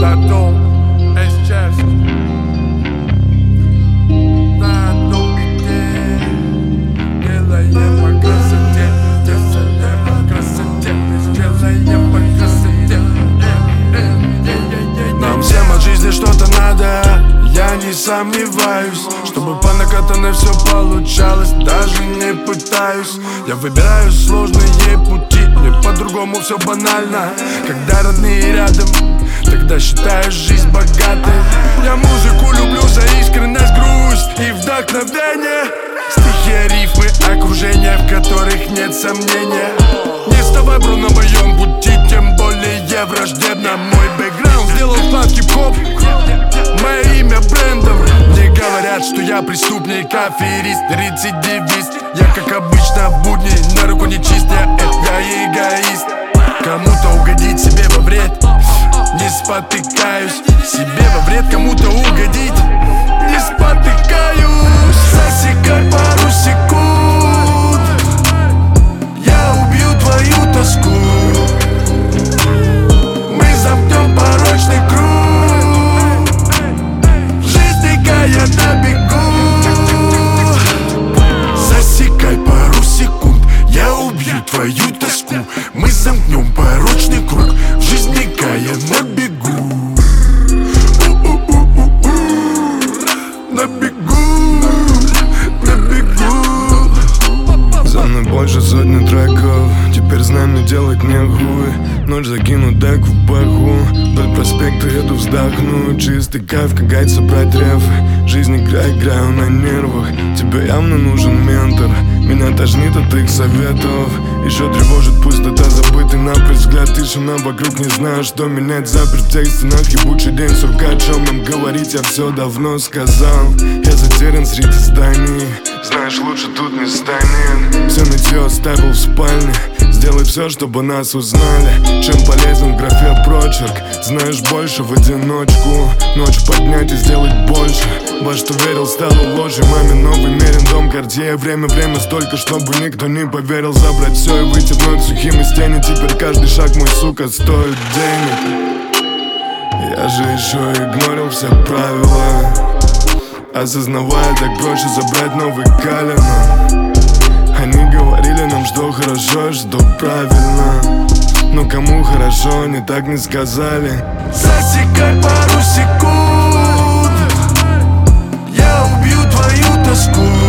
Ладом, сейчас. На одном бите делаем по красоте, делаем по красоте, делаем по красоте. Нам всем от жизни что-то надо, я не сомневаюсь. Чтобы по накатанной все получалось, даже не пытаюсь. Я выбираю сложные пути, мне по-другому все банально. Когда родные рядом, тогда считаю жизнь богатой. Я музыку люблю за искренность, грусть и вдохновение. Стихи, рифмы, окружение, в которых нет сомнения. Не вставай, бро, на моем пути, тем более враждебно. Мой бэкграунд сделал вклад хип-хоп, мое имя брендом. Мне говорят, что я преступник, аферист, рецидивист. Я, как обычно, в будни, на руку не чист, я эгоист. Кому-то угодить, себе во вред, не спотыкаюсь. Себе во вред, кому-то угодить, не спотыкаюсь. Засекай пару секунд, я убью твою тоску. Мы замкнем порочный круг, жизнь я на бегу. Засекай пару секунд, я убью твою тоску. Мы замкнем порочный круг, жизнь я на бегу. На бегу, на бегу. За мной больше сотни треков, теперь знамя делать нехуй. Ночь закину дек в бэху, вдоль проспекта еду вздохну. Чистый кайф, как гайд собрать реф. Жизнь играю на нервах. Тебе явно нужен ментор, меня тошнит от их советов. Еще тревожит пустота, забытый напрочь взгляд. Тишина вокруг, не знаю, что менять. Заперт в тех стенах, ебучий день сурка. О чем им говорить, я все давно сказал. Я затерян среди зданий, знаешь, лучше тут не станет. Все нытье оставил в спальне, сделай все, чтобы нас узнали. Чем полезен в графе прочерк, знаешь больше в одиночку. Ночь поднять и сделать больше. Во что верил, стало ложью. Маме новый мерен дом, Картье. Время столько, чтобы никто не поверил. Забрать все и выйти вновь сухим из тени. Теперь каждый шаг мой, сука, стоит денег. Я же еще игнорил все правила, осознавая, так проще забрать новый калина. Они говорили нам, что хорошо, что правильно, но кому хорошо, они так не сказали. Засекай пару секунд, я убью твою тоску.